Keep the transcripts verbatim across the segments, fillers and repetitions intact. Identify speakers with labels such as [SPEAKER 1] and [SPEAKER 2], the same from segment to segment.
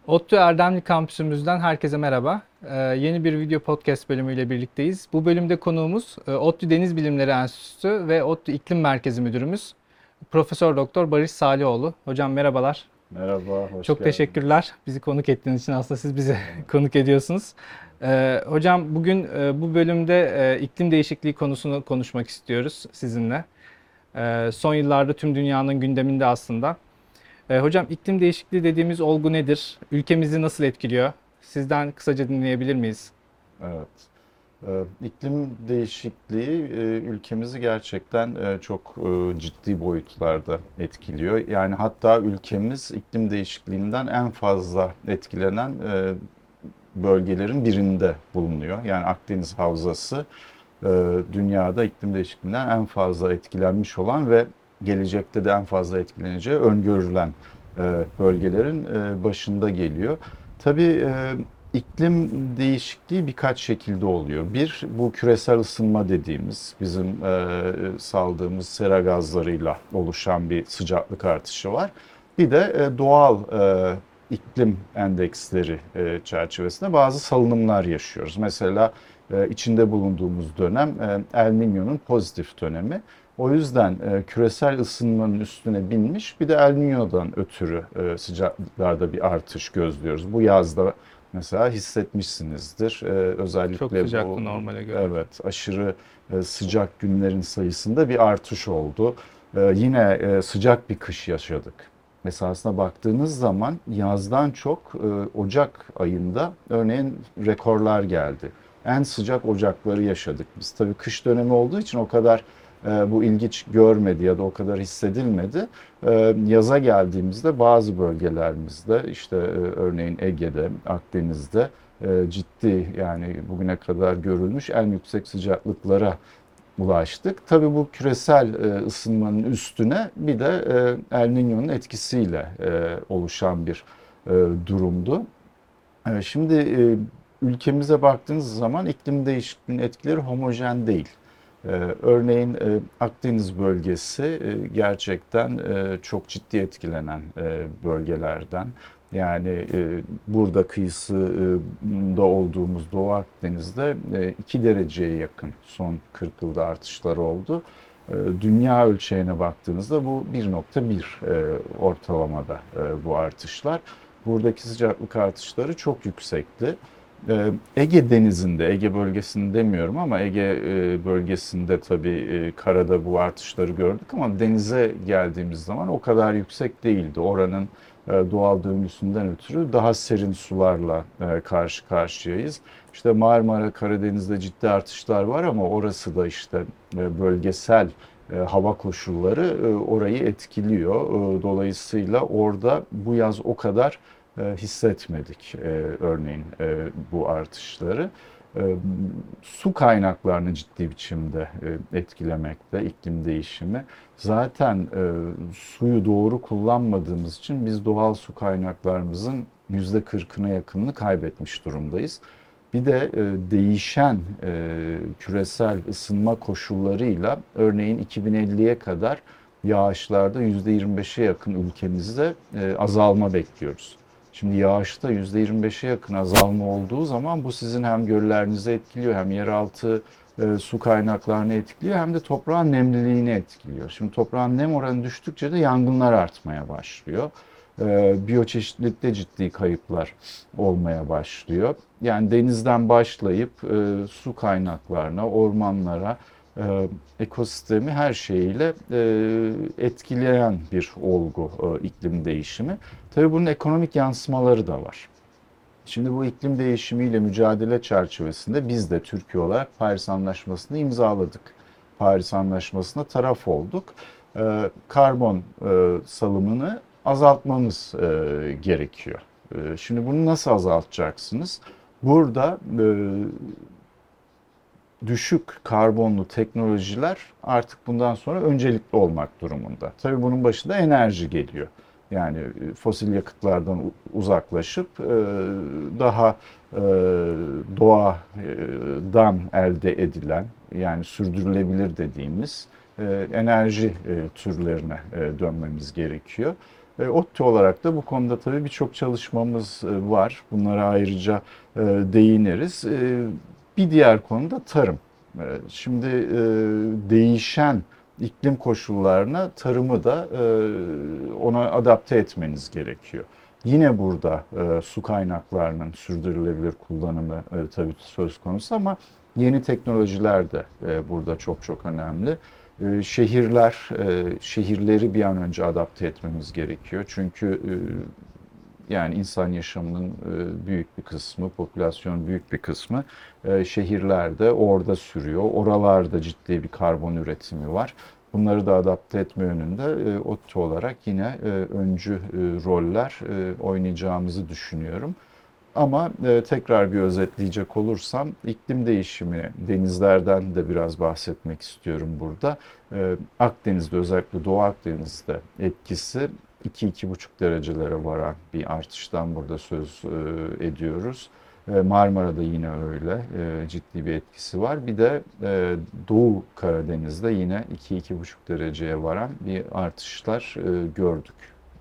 [SPEAKER 1] ODTÜ Erdemli Kampüsümüzden herkese merhaba. Ee, yeni bir video podcast bölümüyle birlikteyiz. Bu bölümde konuğumuz e, ODTÜ Deniz Bilimleri Enstitüsü ve ODTÜ İklim Merkezi Müdürümüz Profesör Doktor Barış Salihoğlu. Hocam merhabalar.
[SPEAKER 2] Merhaba, hoş
[SPEAKER 1] Çok
[SPEAKER 2] geldiniz.
[SPEAKER 1] teşekkürler bizi konuk ettiğiniz için. Aslında siz bizi
[SPEAKER 2] Ne demek?
[SPEAKER 1] konuk ediyorsunuz. Ee, hocam bugün e, bu bölümde e, iklim değişikliği konusunu konuşmak istiyoruz sizinle. Ee, son yıllarda tüm dünyanın gündeminde aslında. Ee, hocam iklim değişikliği dediğimiz olgu nedir? Ülkemizi nasıl etkiliyor? Sizden kısaca dinleyebilir miyiz?
[SPEAKER 2] Evet. Ee, İklim değişikliği e, ülkemizi gerçekten e, çok e, ciddi boyutlarda etkiliyor. Yani hatta ülkemiz iklim değişikliğinden en fazla etkilenen e, bölgelerin birinde bulunuyor. Yani Akdeniz Havzası e, dünyada iklim değişikliğinden en fazla etkilenmiş olan ve gelecekte de en fazla etkileneceği öngörülen e, bölgelerin e, başında geliyor. Tabii e, iklim değişikliği birkaç şekilde oluyor. Bir, bu küresel ısınma dediğimiz bizim e, saldığımız sera gazlarıyla oluşan bir sıcaklık artışı var. Bir de e, doğal e, iklim endeksleri e, çerçevesinde bazı salınımlar yaşıyoruz. Mesela e, içinde bulunduğumuz dönem e, El Niño'nun pozitif dönemi. O yüzden e, küresel ısınmanın üstüne binmiş bir de El Niño'dan ötürü e, sıcaklıklarda bir artış gözlüyoruz. Bu yazda mesela hissetmişsinizdir. E,
[SPEAKER 1] Çok
[SPEAKER 2] özellikle
[SPEAKER 1] sıcaktı
[SPEAKER 2] bu
[SPEAKER 1] normale göre.
[SPEAKER 2] evet aşırı e, sıcak günlerin sayısında bir artış oldu. E, yine e, sıcak bir kış yaşadık. Mesela aslına baktığınız zaman yazdan çok e, Ocak ayında örneğin rekorlar geldi. En sıcak Ocakları yaşadık biz. Tabii kış dönemi olduğu için o kadar e, bu ilginç görmedi ya da o kadar hissedilmedi. E, yaza geldiğimizde bazı bölgelerimizde işte e, örneğin Ege'de, Akdeniz'de e, ciddi yani bugüne kadar görülmüş en yüksek sıcaklıklara ulaştık. Tabii bu küresel e, ısınmanın üstüne bir de e, El Niño'nun etkisiyle e, oluşan bir e, durumdu. E, şimdi e, ülkemize baktığınız zaman iklim değişikliğinin etkileri homojen değil. E, örneğin e, Akdeniz bölgesi e, gerçekten e, çok ciddi etkilenen e, bölgelerden. Yani e, burada kıyısında olduğumuz Doğu Akdeniz'de e, iki dereceye yakın son kırk yılda artışlar oldu. E, Dünya ölçeğine baktığınızda bu bir nokta bir e, ortalamada e, bu artışlar. Buradaki sıcaklık artışları çok yüksekti. Ee, Ege Denizi'nde, Ege bölgesini demiyorum ama Ege e, bölgesinde tabii e, karada bu artışları gördük ama denize geldiğimiz zaman o kadar yüksek değildi. Oranın e, doğal döngüsünden ötürü daha serin sularla e, karşı karşıyayız. İşte Marmara, Karadeniz'de ciddi artışlar var ama orası da işte e, bölgesel e, hava koşulları e, orayı etkiliyor. E, Dolayısıyla orada bu yaz o kadar e, hissetmedik e, örneğin e, bu artışları. E, Su kaynaklarını ciddi biçimde e, etkilemekte iklim değişimi. Zaten e, suyu doğru kullanmadığımız için biz doğal su kaynaklarımızın yüzde kırkına yakınını kaybetmiş durumdayız. Bir de e, değişen e, küresel ısınma koşullarıyla örneğin iki bin elliye kadar yağışlarda yüzde yirmi beşe yakın ülkemizde e, azalma bekliyoruz. Şimdi yağışta yüzde yirmi beşe yakın azalma olduğu zaman bu sizin hem göllerinizi etkiliyor hem yeraltı e, su kaynaklarını etkiliyor hem de toprağın nemliliğini etkiliyor. Şimdi toprağın nem oranı düştükçe de yangınlar artmaya başlıyor. E, biyoçeşitlilikte ciddi kayıplar olmaya başlıyor. Yani denizden başlayıp e, su kaynaklarına, ormanlara, e, ekosistemi her şeyiyle e, etkileyen bir olgu e, iklim değişimi. Tabii bunun ekonomik yansımaları da var. Şimdi bu iklim değişimiyle mücadele çerçevesinde biz de Türkiye olarak Paris Anlaşması'nı imzaladık. Paris Anlaşması'na taraf olduk. E, karbon e, salımını azaltmamız e, gerekiyor. E, şimdi bunu nasıl azaltacaksınız? Burada e, düşük karbonlu teknolojiler artık bundan sonra öncelikli olmak durumunda. Tabii bunun başında enerji geliyor. Yani e, fosil yakıtlardan uzaklaşıp e, daha e, doğadan elde edilen yani sürdürülebilir dediğimiz e, enerji türlerine dönmemiz gerekiyor. E, ODTÜ olarak da bu konuda tabii birçok çalışmamız e, var. Bunlara ayrıca e, değiniriz. E, bir diğer konu da tarım. E, şimdi e, değişen iklim koşullarına tarımı da e, ona adapte etmeniz gerekiyor. Yine burada e, su kaynaklarının sürdürülebilir kullanımı e, tabii söz konusu ama yeni teknolojiler de e, burada çok çok önemli. E, şehirler, e, şehirleri bir an önce adapte etmemiz gerekiyor. Çünkü e, yani insan yaşamının e, büyük bir kısmı, popülasyon büyük bir kısmı e, şehirlerde, orada sürüyor. Oralarda ciddi bir karbon üretimi var. Bunları da adapte etme yönünde e, ODTÜ olarak yine e, öncü e, roller e, oynayacağımızı düşünüyorum. Ama e, tekrar bir özetleyecek olursam iklim değişimi, denizlerden de biraz bahsetmek istiyorum burada. E, Akdeniz'de, özellikle Doğu Akdeniz'de etkisi iki iki buçuk derecelere varan bir artıştan burada söz e, ediyoruz. E, Marmara'da yine öyle e, ciddi bir etkisi var. Bir de e, Doğu Karadeniz'de yine iki iki buçuk dereceye varan bir artışlar e, gördük.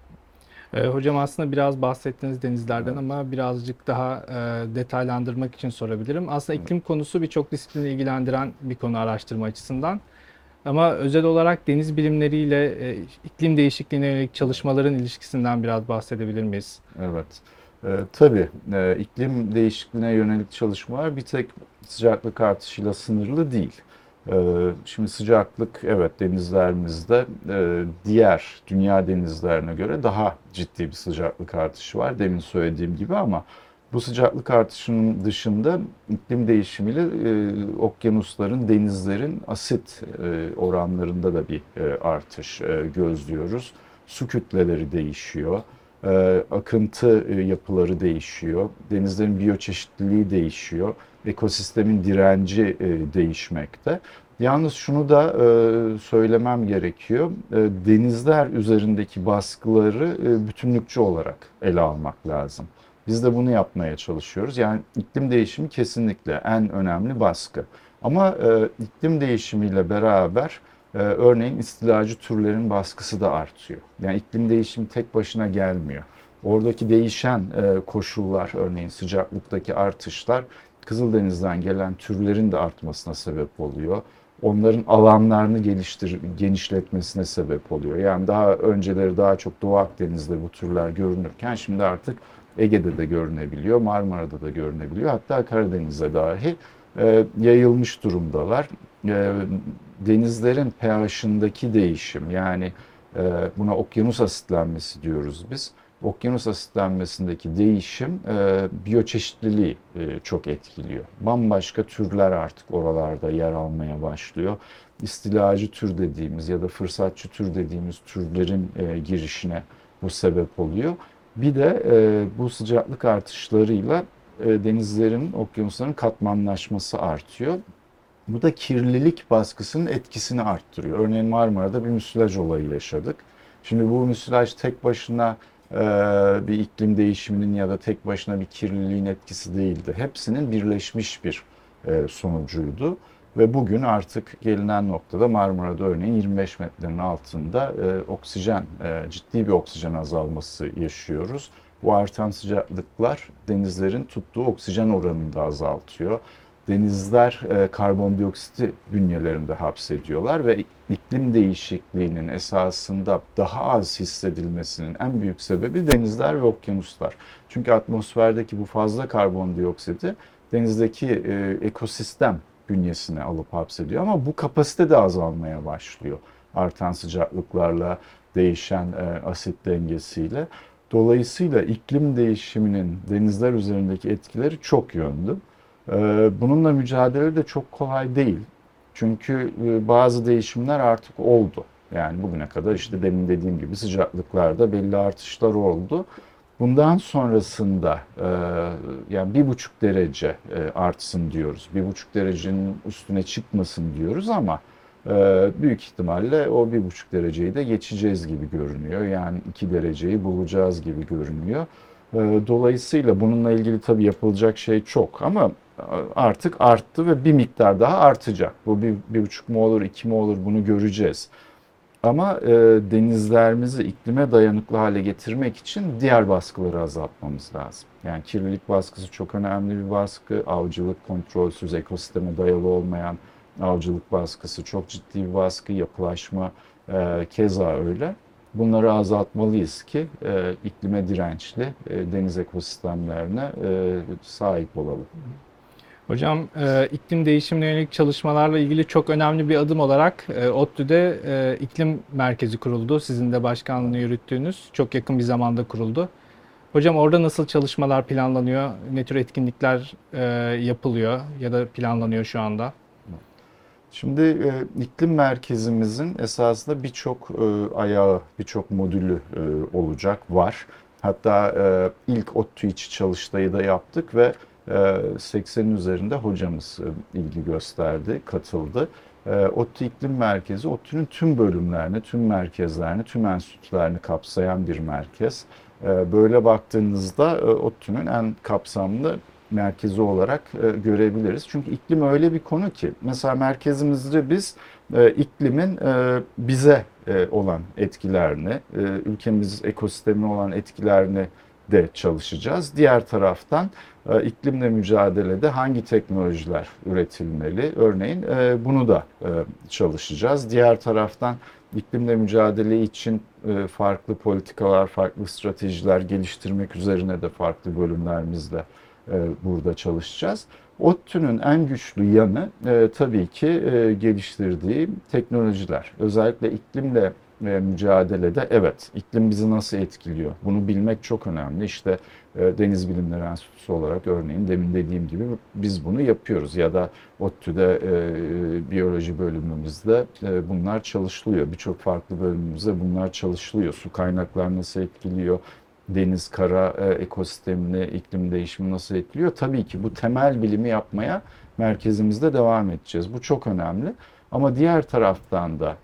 [SPEAKER 1] E, hocam aslında biraz bahsettiniz denizlerden
[SPEAKER 2] Evet.
[SPEAKER 1] ama birazcık daha e, detaylandırmak için sorabilirim. Aslında iklim konusu birçok disiplini ilgilendiren bir konu araştırma açısından. Ama özel olarak deniz bilimleriyle e, iklim değişikliğine yönelik çalışmaların ilişkisinden biraz bahsedebilir miyiz?
[SPEAKER 2] Evet. Ee, tabii e, iklim değişikliğine yönelik çalışmalar bir tek sıcaklık artışıyla sınırlı değil. Ee, şimdi sıcaklık evet denizlerimizde e, diğer dünya denizlerine göre daha ciddi bir sıcaklık artışı var. Demin söylediğim gibi ama bu sıcaklık artışının dışında iklim değişimiyle e, okyanusların, denizlerin asit e, oranlarında da bir e, artış e, gözlüyoruz. Su kütleleri değişiyor. Ee, akıntı e, yapıları değişiyor, denizlerin biyoçeşitliliği değişiyor, ekosistemin direnci e, değişmekte. Yalnız şunu da e, söylemem gerekiyor, e, denizler üzerindeki baskıları e, bütünlükçü olarak ele almak lazım. Biz de bunu yapmaya çalışıyoruz. Yani iklim değişimi kesinlikle en önemli baskı. Ama e, iklim değişimiyle beraber ee, örneğin istilacı türlerin baskısı da artıyor. Yani iklim değişimi tek başına gelmiyor. Oradaki değişen e, koşullar, örneğin sıcaklıktaki artışlar, Kızıldeniz'den gelen türlerin de artmasına sebep oluyor. Onların alanlarını geliştir, genişletmesine sebep oluyor. Yani daha önceleri daha çok Doğu Akdeniz'de bu türler görünürken şimdi artık Ege'de de görünebiliyor, Marmara'da da görünebiliyor. Hatta Karadeniz'e dahi e, yayılmış durumdalar. E, denizlerin pH'ındaki değişim yani e, buna okyanus asitlenmesi diyoruz biz. Okyanus asitlenmesindeki değişim e, biyoçeşitliliği e, çok etkiliyor. Bambaşka türler artık oralarda yer almaya başlıyor. İstilacı tür dediğimiz ya da fırsatçı tür dediğimiz türlerin e, girişine bu sebep oluyor. Bir de e, bu sıcaklık artışlarıyla e, denizlerin, okyanusların katmanlaşması artıyor. Bu da kirlilik baskısının etkisini arttırıyor. Örneğin Marmara'da bir müsilaj olayı yaşadık. Şimdi bu müsilaj tek başına e, bir iklim değişiminin ya da tek başına bir kirliliğin etkisi değildi. Hepsinin birleşmiş bir e, sonucuydu. Ve bugün artık gelinen noktada Marmara'da örneğin yirmi beş metrenin altında e, oksijen, e, ciddi bir oksijen azalması yaşıyoruz. Bu artan sıcaklıklar denizlerin tuttuğu oksijen oranını da azaltıyor. Denizler e, karbondioksiti bünyelerinde hapsediyorlar ve iklim değişikliğinin esasında daha az hissedilmesinin en büyük sebebi denizler ve okyanuslar. Çünkü atmosferdeki bu fazla karbondioksiti denizdeki e, ekosistem bünyesine alıp hapsediyor ama bu kapasite de azalmaya başlıyor artan sıcaklıklarla, değişen e, asit dengesiyle. Dolayısıyla iklim değişiminin denizler üzerindeki etkileri çok yönlü. Ee, Bununla mücadele de çok kolay değil. Çünkü e, bazı değişimler artık oldu. Yani bugüne kadar işte demin dediğim gibi sıcaklıklarda belli artışlar oldu. Bundan sonrasında e, yani bir buçuk derece e, artsın diyoruz. Bir buçuk derecenin üstüne çıkmasın diyoruz ama e, büyük ihtimalle o bir buçuk dereceyi de geçeceğiz gibi görünüyor. Yani iki dereceyi bulacağız gibi görünüyor. E, Dolayısıyla bununla ilgili tabii yapılacak şey çok ama artık arttı ve bir miktar daha artacak. Bu bir, bir buçuk mu olur, iki mi olur bunu göreceğiz. Ama e, denizlerimizi iklime dayanıklı hale getirmek için diğer baskıları azaltmamız lazım. Yani kirlilik baskısı çok önemli bir baskı. Avcılık kontrolsüz, ekosisteme dayalı olmayan avcılık baskısı çok ciddi bir baskı. Yapılaşma e, keza öyle. Bunları azaltmalıyız ki e, iklime dirençli e, deniz ekosistemlerine e, sahip olalım.
[SPEAKER 1] Hocam e, iklim değişimine yönelik çalışmalarla ilgili çok önemli bir adım olarak e, ODTÜ'de e, iklim merkezi kuruldu. Sizin de başkanlığını yürüttüğünüz çok yakın bir zamanda kuruldu. Hocam orada nasıl çalışmalar planlanıyor? Ne tür etkinlikler e, yapılıyor ya da planlanıyor şu anda?
[SPEAKER 2] Şimdi e, iklim merkezimizin esasında birçok e, ayağı, birçok modülü e, olacak, var. Hatta e, ilk ODTÜ içi çalıştayı da yaptık ve e, seksenin üzerinde hocamız e, ilgi gösterdi, katıldı. E, ODTÜ İklim Merkezi, ODTÜ'nün tüm bölümlerini, tüm merkezlerini, tüm enstitülerini kapsayan bir merkez. E, böyle baktığınızda e, ODTÜ'nün en kapsamlı merkezi olarak e, görebiliriz. Çünkü iklim öyle bir konu ki mesela merkezimizde biz e, iklimin e, bize e, olan etkilerini, e, ülkemiz ekosistemine olan etkilerini de çalışacağız. Diğer taraftan e, iklimle mücadelede hangi teknolojiler üretilmeli? Örneğin e, bunu da e, çalışacağız. Diğer taraftan iklimle mücadele için e, farklı politikalar, farklı stratejiler geliştirmek üzerine de farklı bölümlerimizde e, burada çalışacağız. ODTÜ'nün en güçlü yanı e, tabii ki e, geliştirdiği teknolojiler. Özellikle iklimle e, mücadelede evet, iklim bizi nasıl etkiliyor? Bunu bilmek çok önemli. İşte e, Deniz Bilimleri Enstitüsü olarak örneğin demin dediğim gibi biz bunu yapıyoruz. Ya da ODTÜ'de e, biyoloji bölümümüzde e, bunlar çalışılıyor. Birçok farklı bölümümüzde bunlar çalışılıyor. Su kaynakları nasıl etkiliyor? Deniz, kara e, ekosistemini, iklim değişimi nasıl etkiliyor? Tabii ki bu temel bilimi yapmaya merkezimizde devam edeceğiz. Bu çok önemli. Ama diğer taraftan da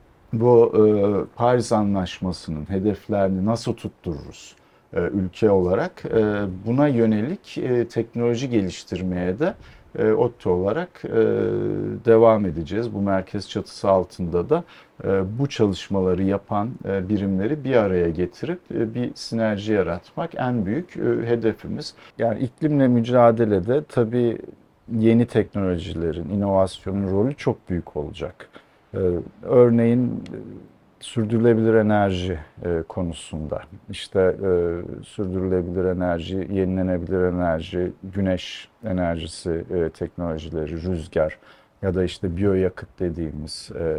[SPEAKER 2] bu e, Paris Anlaşması'nın hedeflerini nasıl tuttururuz e, ülke olarak? E, buna yönelik e, teknoloji geliştirmeye de e, ODTÜ olarak e, devam edeceğiz. Bu merkez çatısı altında da e, bu çalışmaları yapan e, birimleri bir araya getirip e, bir sinerji yaratmak en büyük e, hedefimiz. Yani iklimle mücadelede tabii yeni teknolojilerin, inovasyonun rolü çok büyük olacak. Ee, Örneğin e, sürdürülebilir enerji e, konusunda işte e, sürdürülebilir enerji, yenilenebilir enerji, güneş enerjisi e, teknolojileri, rüzgar ya da işte biyoyakıt dediğimiz e,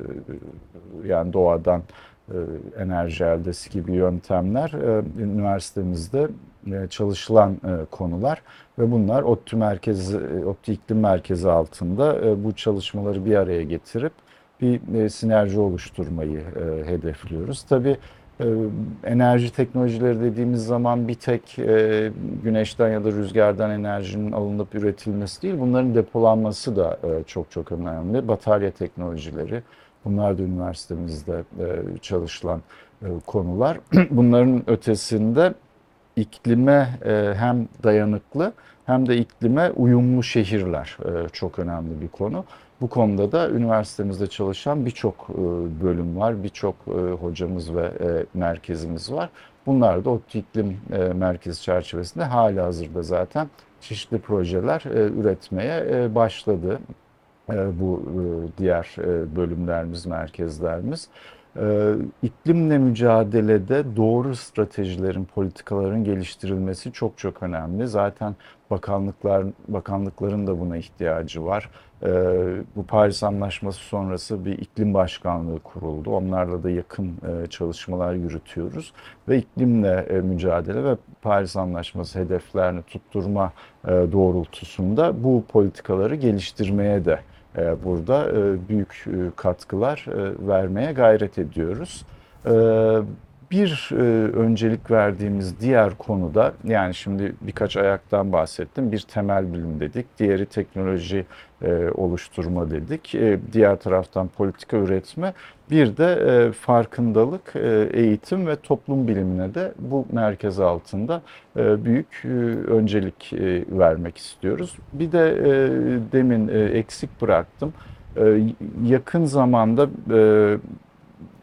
[SPEAKER 2] yani doğadan e, enerji eldesi gibi yöntemler e, üniversitemizde e, çalışılan e, konular ve bunlar ODTÜ merkezi, e, ODTÜ İklim Merkezi altında e, bu çalışmaları bir araya getirip bir e, sinerji oluşturmayı e, hedefliyoruz. Tabii e, enerji teknolojileri dediğimiz zaman bir tek e, güneşten ya da rüzgardan enerjinin alınıp üretilmesi değil, bunların depolanması da e, çok çok önemli. Batarya teknolojileri, bunlar da üniversitemizde e, çalışılan e, konular. Bunların ötesinde iklime e, hem dayanıklı hem de iklime uyumlu şehirler e, çok önemli bir konu. Bu konuda da üniversitemizde çalışan birçok e, bölüm var, birçok e, hocamız ve e, merkezimiz var. Bunlar da ODTÜ İklim e, Merkezi çerçevesinde halihazırda zaten çeşitli projeler e, üretmeye e, başladı. E, bu e, diğer e, bölümlerimiz, merkezlerimiz. E, iklimle mücadelede doğru stratejilerin, politikaların geliştirilmesi çok çok önemli. Zaten bakanlıklar, bakanlıkların da buna ihtiyacı var. E, bu Paris Anlaşması sonrası bir iklim başkanlığı kuruldu. Onlarla da yakın e, çalışmalar yürütüyoruz ve iklimle e, mücadele ve Paris Anlaşması hedeflerini tutturma e, doğrultusunda bu politikaları geliştirmeye de burada büyük katkılar vermeye gayret ediyoruz. Bir öncelik verdiğimiz diğer konuda, yani şimdi birkaç ayaktan bahsettim. Bir temel bilim dedik, diğeri teknoloji oluşturma dedik. Diğer taraftan politika üretme, bir de farkındalık, eğitim ve toplum bilimine de bu merkez altında büyük öncelik vermek istiyoruz. Bir de demin eksik bıraktım. Yakın zamanda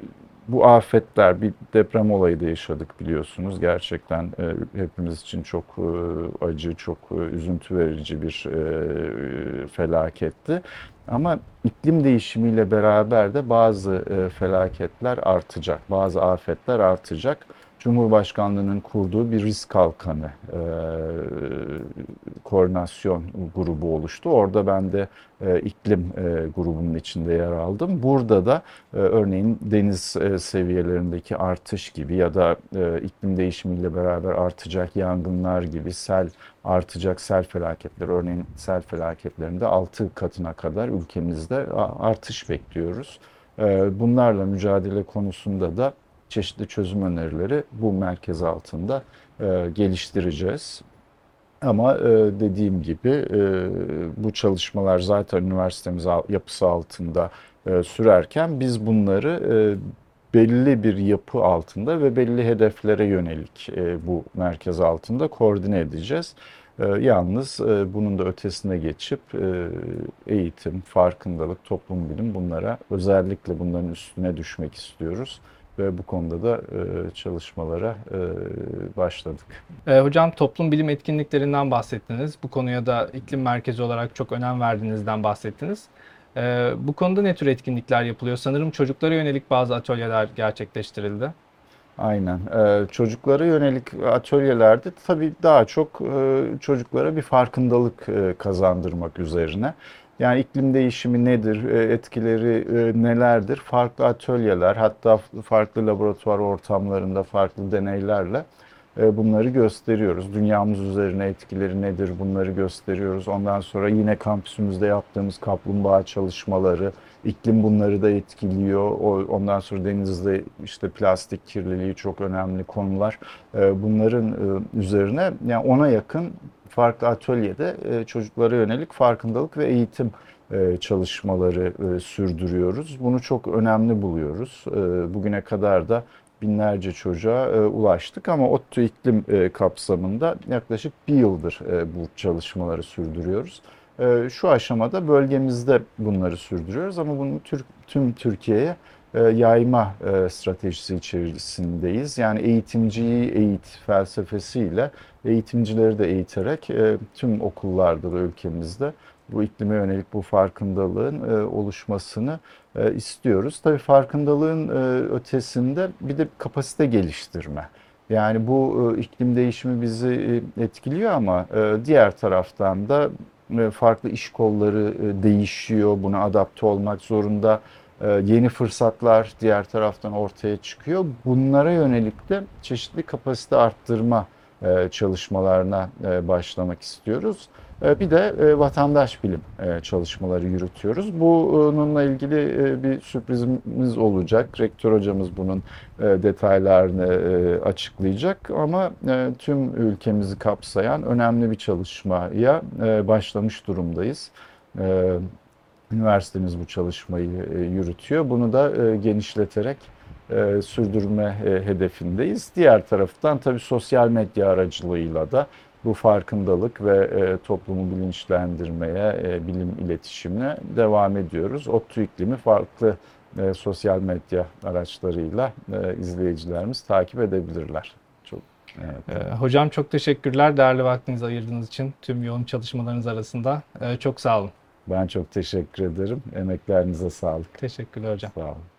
[SPEAKER 2] bu afetler, bir deprem olayı da yaşadık biliyorsunuz. Gerçekten e, hepimiz için çok e, acı, çok e, üzüntü verici bir e, felaketti. Ama iklim değişimiyle beraber de bazı e, felaketler artacak, bazı afetler artacak. Cumhurbaşkanlığının kurduğu bir risk kalkanı e, koordinasyon grubu oluştu. Orada ben de e, iklim e, grubunun içinde yer aldım. Burada da e, örneğin deniz e, seviyelerindeki artış gibi ya da e, iklim değişimiyle beraber artacak yangınlar gibi, sel artacak sel felaketleri, örneğin sel felaketlerinde altı katına kadar ülkemizde artış bekliyoruz. E, bunlarla mücadele konusunda da çeşitli çözüm önerileri bu merkez altında e, geliştireceğiz. Ama e, dediğim gibi e, bu çalışmalar zaten üniversitemiz yapısı altında e, sürerken biz bunları e, belli bir yapı altında ve belli hedeflere yönelik e, bu merkez altında koordine edeceğiz. E, yalnız e, bunun da ötesine geçip e, eğitim, farkındalık, toplum bilim, bunlara özellikle bunların üstüne düşmek istiyoruz. Ve bu konuda da e, çalışmalara e, başladık.
[SPEAKER 1] E, hocam toplum bilim etkinliklerinden bahsettiniz. Bu konuya da iklim merkezi olarak çok önem verdiğinizden bahsettiniz. E, bu konuda ne tür etkinlikler yapılıyor? Sanırım çocuklara yönelik bazı atölyeler gerçekleştirildi.
[SPEAKER 2] Aynen. Ee, çocuklara yönelik atölyelerde tabii daha çok e, çocuklara bir farkındalık e, kazandırmak üzerine. Yani iklim değişimi nedir, e, etkileri e, nelerdir? Farklı atölyeler, hatta farklı laboratuvar ortamlarında farklı deneylerle e, bunları gösteriyoruz. Dünyamız üzerine etkileri nedir, bunları gösteriyoruz. Ondan sonra yine kampüsümüzde yaptığımız kaplumbağa çalışmaları, iklim bunları da etkiliyor. Ondan sonra denizde işte plastik kirliliği çok önemli konular. E, Bunların e, üzerine yani ona yakın farklı atölyede e, çocuklara yönelik farkındalık ve eğitim e, çalışmaları e, sürdürüyoruz. Bunu çok önemli buluyoruz. E, Bugüne kadar da binlerce çocuğa e, ulaştık ama ODTÜ iklim e, kapsamında yaklaşık bir yıldır e, bu çalışmaları sürdürüyoruz. E, şu aşamada bölgemizde bunları sürdürüyoruz ama bunu tür, tüm Türkiye'ye e, yayma e, stratejisi içerisindeyiz. Yani eğitimciyi eğit felsefesiyle eğitimcileri de eğiterek e, tüm okullarda da ülkemizde bu iklime yönelik bu farkındalığın e, oluşmasını e, istiyoruz. Tabii farkındalığın e, ötesinde bir de kapasite geliştirme. Yani bu e, iklim değişimi bizi e, etkiliyor ama e, diğer taraftan da e, farklı iş kolları e, değişiyor, buna adapte olmak zorunda. E, Yeni fırsatlar diğer taraftan ortaya çıkıyor. Bunlara yönelik de çeşitli kapasite arttırma e, çalışmalarına e, başlamak istiyoruz. E, Bir de e, vatandaş bilim e, çalışmaları yürütüyoruz. Bununla ilgili e, bir sürprizimiz olacak. Rektör hocamız bunun e, detaylarını e, açıklayacak ama e, tüm ülkemizi kapsayan önemli bir çalışmaya e, başlamış durumdayız. E, Üniversitemiz bu çalışmayı e, yürütüyor. Bunu da e, genişleterek e, sürdürme e, hedefindeyiz. Diğer taraftan tabii sosyal medya aracılığıyla da bu farkındalık ve e, toplumu bilinçlendirmeye, e, bilim iletişimine devam ediyoruz. ODTÜ iklimi farklı e, sosyal medya araçlarıyla e, izleyicilerimiz takip edebilirler. Çok evet.
[SPEAKER 1] E, hocam çok teşekkürler değerli vaktinizi ayırdığınız için tüm yoğun çalışmalarınız arasında. E, çok sağ olun.
[SPEAKER 2] Ben çok teşekkür ederim. Emeklerinize sağlık.
[SPEAKER 1] Teşekkürler hocam.
[SPEAKER 2] Sağ olun.